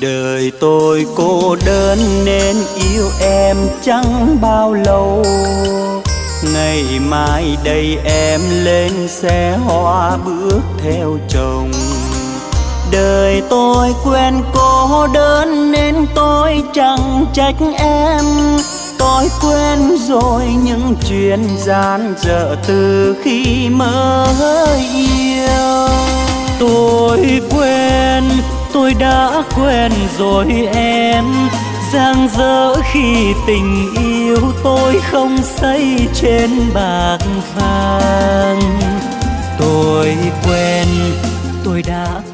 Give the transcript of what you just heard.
Đời tôi cô đơn nên yêu em chẳng bao lâu. Ngày mai đây em lên xe hoa bước theo chồng. Đời tôi quen cô đơn nên tôi chẳng trách em. Tôi quen rồi những chuyện gian dở từ khi mới yêu. Tôi đã quen rồi em. Giang dở khi tình yêu tôi không xây trên bạc vàng. Tôi đã